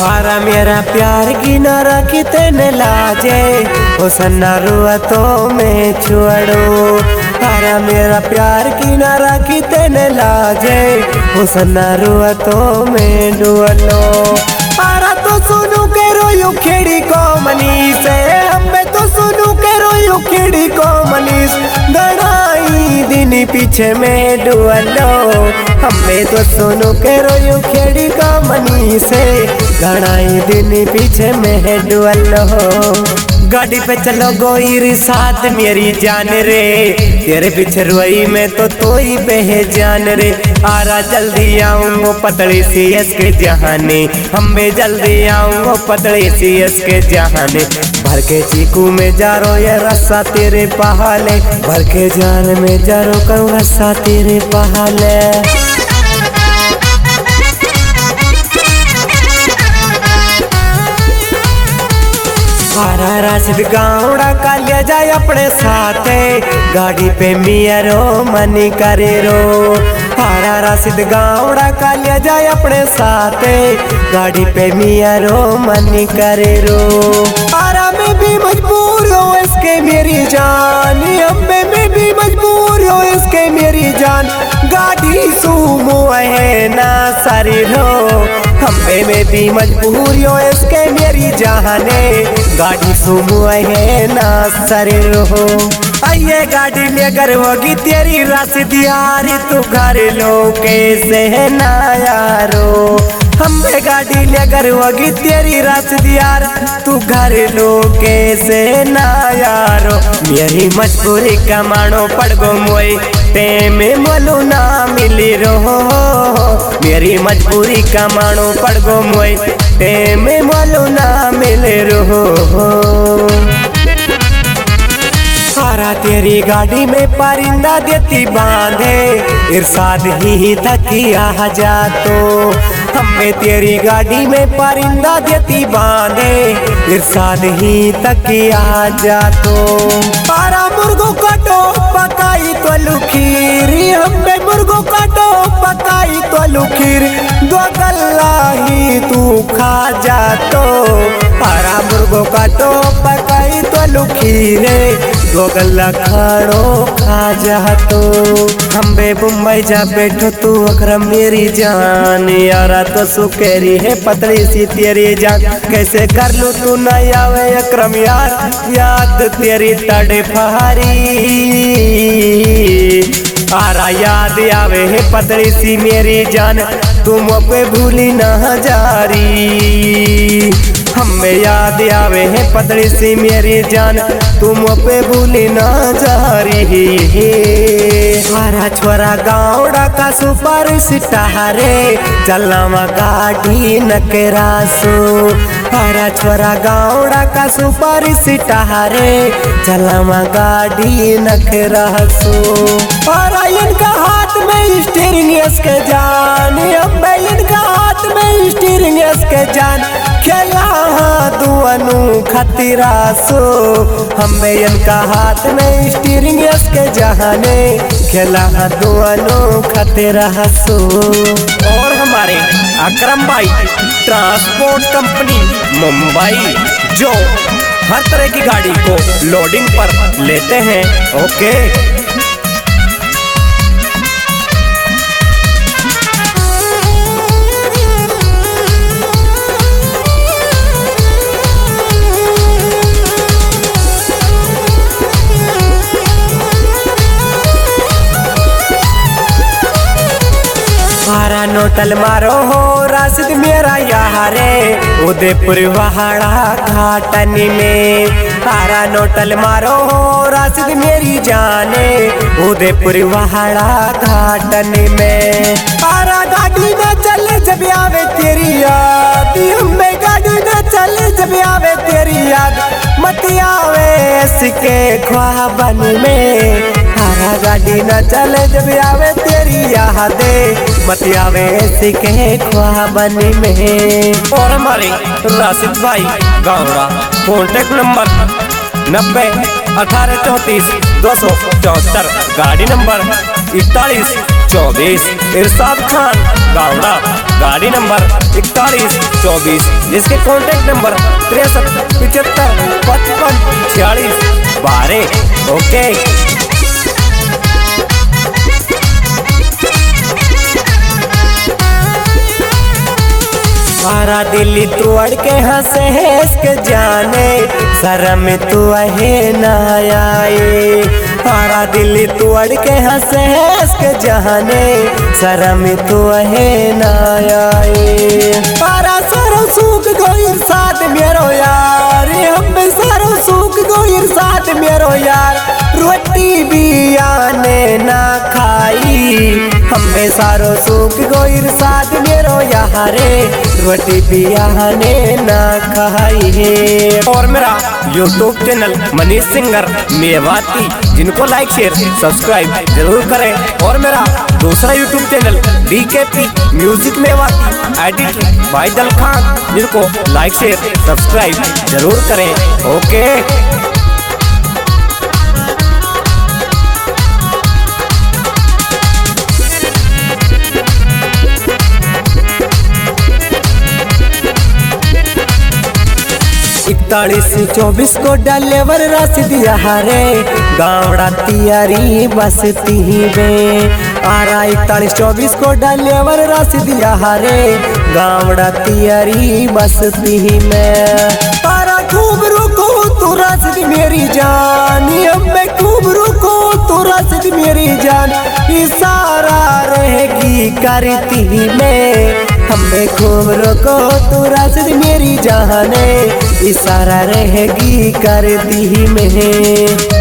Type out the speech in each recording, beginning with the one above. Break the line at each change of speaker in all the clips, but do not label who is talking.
हारा मेरा प्यार की न रखी तेने लाजे ओ सन्ना रुआ तो मैं छोड़ो। हारा मेरा प्यार की न रखी तेने लाजे ओ सन्ना रुआ तो मैं डुअलो। हारा तो सुनू के रोयू खेड़ी को मनीष हमें तो सुनू के रोयू खेड़ी को मनीष गड़ाई दिन पीछे में डुअलो। हमें तो सुनू के रोयू खेड़ी का मनीष गड़ाई दिन पीछे में डुअलो। गाड़ी पे चलो गोईर साथ मेरी जान रे तेरे पीछे रोई में तो ही बेजान रे। आरा जल्दी आऊंगो पतली सी इसके जहाने हमें जल्दी आऊंगो पतली सी इसके जहाने। भर के चीकू में जारो ये रस्सा तेरे पहाले भर के जान में जारो करूँ रस्सा तेरे पहाले। हारा राशिद गावड़ा का ले जाए अपने साथे गाड़ी पे मियरो मनी करे रो। हारा राशिद गावड़ा का ले जाए अपने साथे गाड़ी पे मियरो मनी करे रो। हारा में भी मजबूर हो इसके मेरी जान अम्बे में भी मजबूर हो इसके मेरी जान। गाड़ी सूमो है ना सारी रो हम्बे में भी मजबूर हो इसके मेरी जाने। गाड़ी सुमो है ना सरे रहो आइए गाड़ी लेकर होगी तेरी राशिद यारी तू घर लो कैसे है ना यारो। हमें गाड़ी लेकर होगी तेरी राशिद यार तू घर लो कैसे ना यारो। मेरी मजबूरी का मानो पड़ गो मोई टेम मोलू ना मिली रहो। मेरी मजबूरी का मानो पड़ गो मोई टेम मोलू ना मिले रहो। हारा तेरी गाड़ी में परिंदा देती बांधे इरशाद ही थकिया जा तो। हमें तेरी गाड़ी में परिंदा देती बांधे इरशाद ही तकिया जा तो। हारा मुर्गो काटो पकाई तो लुखीरी हमें मुर्गो काटो पकाई तो लुखीर दो गल्ला ही तू खा जा तो। हारा मुर्गो काटो पकाई तो लुखीरे दो गल्ला खाड़ो खा जा तो। हम्बे मुंबई जा बैठो तू अकरम मेरी जान यारा तो सुकेरी है पतली सी तेरी जान। कैसे कर लूँ तू न आवे अकरम यार याद तेरी तड़े फहारी। आरा याद आवे है पतली सी मेरी जान तुम पे भूली ना जारी। हमें याद आवे है पतली सी मेरी जान तुम पे भूली ना जारी। हारा छोरा गावड़ा का सुपर सितारे चलना गाड़ी नकरासो। हारा छोरा गावड़ा का सुपर सितारे चलना गाड़ी नकरासो। हारा इनका हाथ में स्टीयरिंग इसके जान अम्बे इनका हाथ में स्टीयरिंग इसके जान। खेला दुअनु खतरा सो हमें इनका हाथ में स्टीयरिंग इसके जहाने खेला दुअनु खतरा सो। और हमारे अकरम भाई ट्रांसपोर्ट कंपनी मुंबई जो हर तरह की गाड़ी को लोडिंग पर लेते हैं। ओके हारा नोटल मारो हो राशिद मेरा यारे उदयपुर पहाड़ा घाटनी में। हारा नोटल मारो हो राशिद मेरी जाने उदयपुर पहाड़ा घाटनी में। हारा गाड़ी न चले जब आवे तेरी याद हमें गाड़ी न चले जब आवे तेरी याद मत आवे इसके ख्वाबन में। हारा गाड़ी न चले जब आवे तेरी यादे मत आवे इसके ख्वाबन में। और हमारे राशिद भाई गावड़ा कॉन्टेक्ट नंबर 90 18 34 274 गाड़ी नंबर 41 24 इरशाद खान गावड़ा गाड़ी नंबर 4124, जिसके कॉन्टेक्ट नंबर 63 75 55 46 12। ओके। सारा दिल्ली तू अड़ के हंसे है इसके जाने, शर्म तू है ना आए। सारा दिल्ली तू अड़ के हंसे है इसके जाने, शर्म तू है ना आए। सारा सारो सूख गोइर साथ मेरो यार, हम सारो सूख गोइर साथ मेरो यार। रोटी भी आने ना खाई, हमें सारो सूख गोइर साथ मेरो यारे। रोटी भी आने ना खाई है। और मेरा YouTube channel Manish singer Mewati, जिनको लाइक शेयर सब्सक्राइब जरूर करें। और मेरा दूसरा YouTube channel DKP music Mewati editor भाई दल खान, जिनको लाइक शेयर सब्सक्राइब जरूर करें। ओके। 4124 को डालेवर रसीद यारे, गावड़ा तियारी बसती में। आरा 4124 को डालेवर रसीद यारे, गावड़ा तियारी बसती में। आरा खूब रुको तू रसीद मेरी जान, मैं खूब रुको तू रसीद मेरी जान। इशारा रहेगी करती में, हमें खूब रोको तू रसीद मेरी जाने। इशारा रहेगी करती में।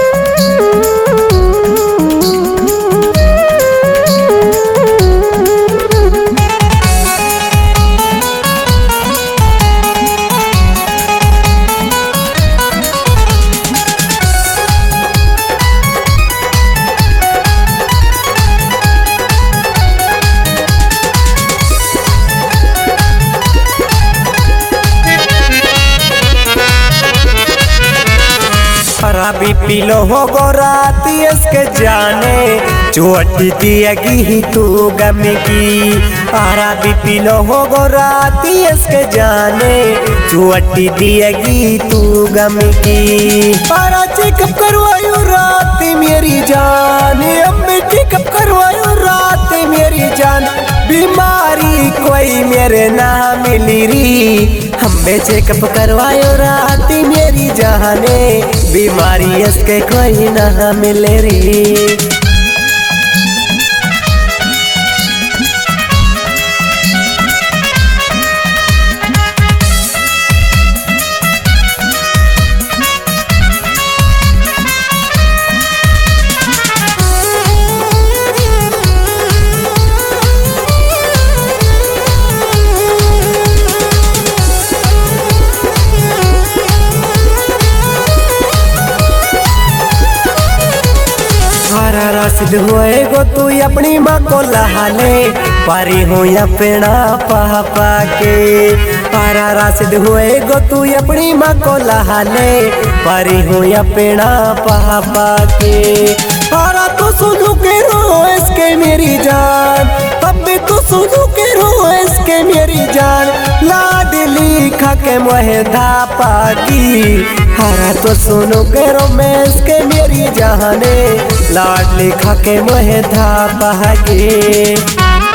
शराबी पीलो हो गो रात इसके जाने, चोटी दिएगी ही तू गम की। शराबी पीलो हो गो रात इसके जाने, चोटी दिएगी तू गम की। सारा चेकअप करवायो रात मेरी जान, अम्मी चेकअप करवायो रात मेरी जान। बीमारी कोई मेरे ना मिली री, हमें चेकअप करवायो रात मेरी जाने। बीमारी इसके कोई ना मिले री। सारा रसीद हुए गो तू अपनी माँ को लहाले, पारी हो या पेड़ा पापा के। सारा रसीद हुए गो तू अपनी माँ को लहाले, पारी हो या पेड़ा पापा के। सारा तो सुनू के रो इसके मेरी जान, अब भी तो सुनू के रो इसके मेरी जान। लाडली खा के मोहे धापा की, हारा तो सुनो के रोमेंस के मेरी जाने। लाडली खा के मोहे धापा की।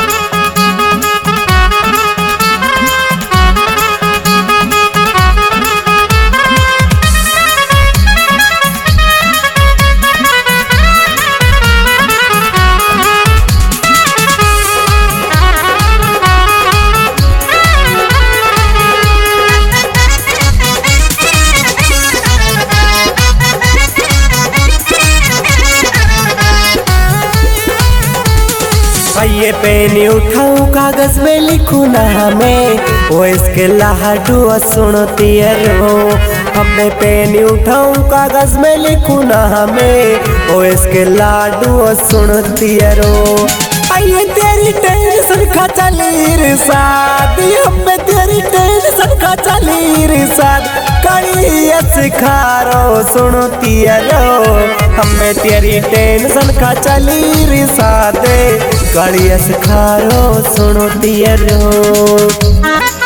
ये पेन उठाऊं कागज में लिखूं नामे, वो इसके लाडू सुनती रो। हमें पेन उठाऊं कागज में लिखूं नामे, वो इसके लाडू सुनती रो। आइए तेरी टेंशन खा चली रे शादी हमें तेरी टेंशन खा चली रे शादी कड़िया सिखारो सुनो तियरो हमें तेरी टेंशन खा चली रे शादी कड़िया सिखारो सुनो तियरो।